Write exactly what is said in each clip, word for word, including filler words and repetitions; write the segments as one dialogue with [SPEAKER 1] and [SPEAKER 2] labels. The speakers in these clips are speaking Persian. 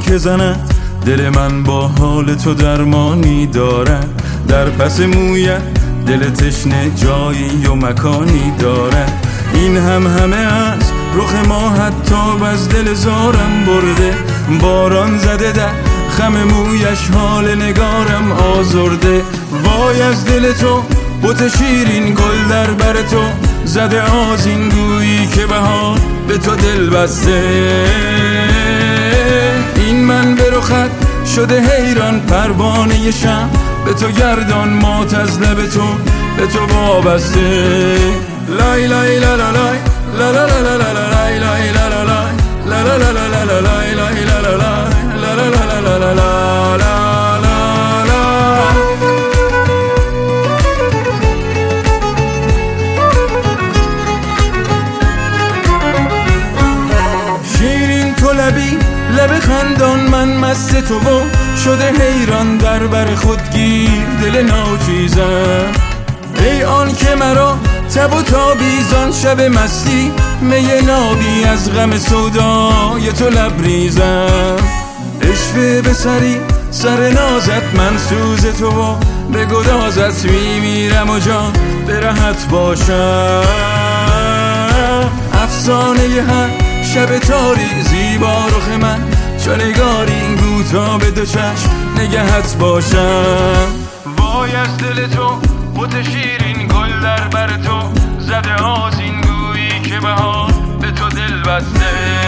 [SPEAKER 1] که زند دل من با حال تو درمانی دارد. در پس مویت دل تشنه جایی و مکانی دارد. این هم همه از رخ ما حتی از دل زارم برده. باران زده در خم مویش حال نگارم آزرده. وای از دل تو بت شیرین گل در بر تو زده آذین گویی که بهار به تو دل بسته. این من به رخت شده حیران پروانه شم به تو گردان مات از لب تو به تو وابسته. لای لای لا لا لای لا لا لا لا لا لای لای لا لا لای لا لا لا لا لا لای لای لا لا لا لا لا لا لا لا. شیرین تو لبی لب خندان من مست تو و شده حیران در بر خودگیر دل ناچیزم. ای آن که مرا تب و تابیزان شب مستی می نابی از غم سودای تو لبریزم. عشوه به سری سر نازت من سوز تو و به گدازت میمیرم و جان به رهت باشم. افسانه هر شب تاری زیبا رخ من چو نگاری گو تا به دو چشم نگهت باشم. وای از دل تو بت شیرین گل در بر تو زده آذین گویی که بهار به تو دل بسته.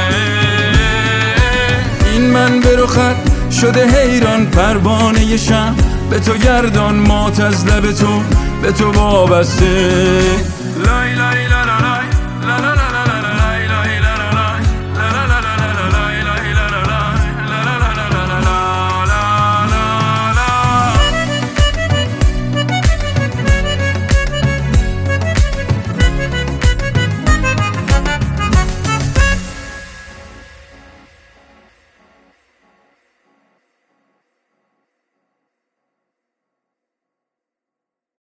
[SPEAKER 1] این من به رخت شده حیران پروانه شم به تو گردان مات از لب تو به تو وابسته.